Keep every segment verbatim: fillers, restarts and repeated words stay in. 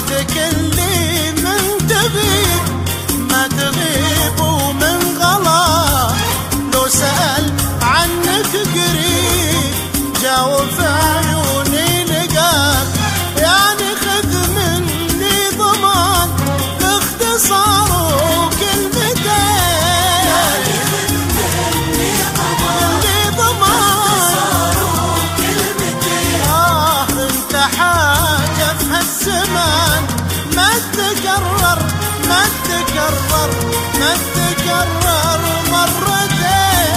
وحدك اللي من تغيب ما تغيب ومن غلا، لو سأل عنك قريب جاوب في عيوني لقاك، يعني خذ مني ضمان باختصار وكلمتين، يعني خذ مني ضمان باختصار وكلمتين. آه انت حاجة في هالزمان ما تكرر ما تكرر ما تكرر مرتين،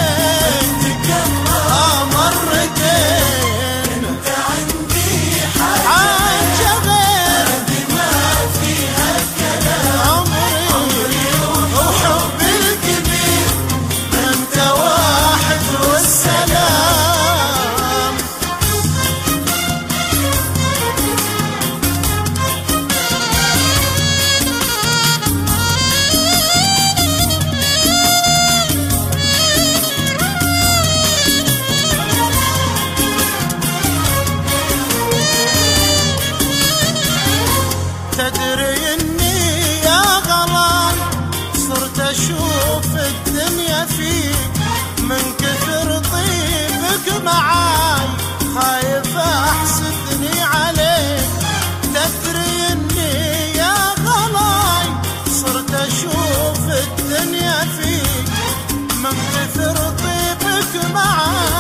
آه مرتين. انت عندي حاجة غير ما فيها الكلام، عمري وحبي الكبير انت واحد والسلام. تدري اني يا غلان صرت اشوف الدنيا فيك من كثر طيبك معاي، خايف احسدني عليك. تدري اني يا غلاي صرت اشوف الدنيا فيك من كثر طيبك معاي،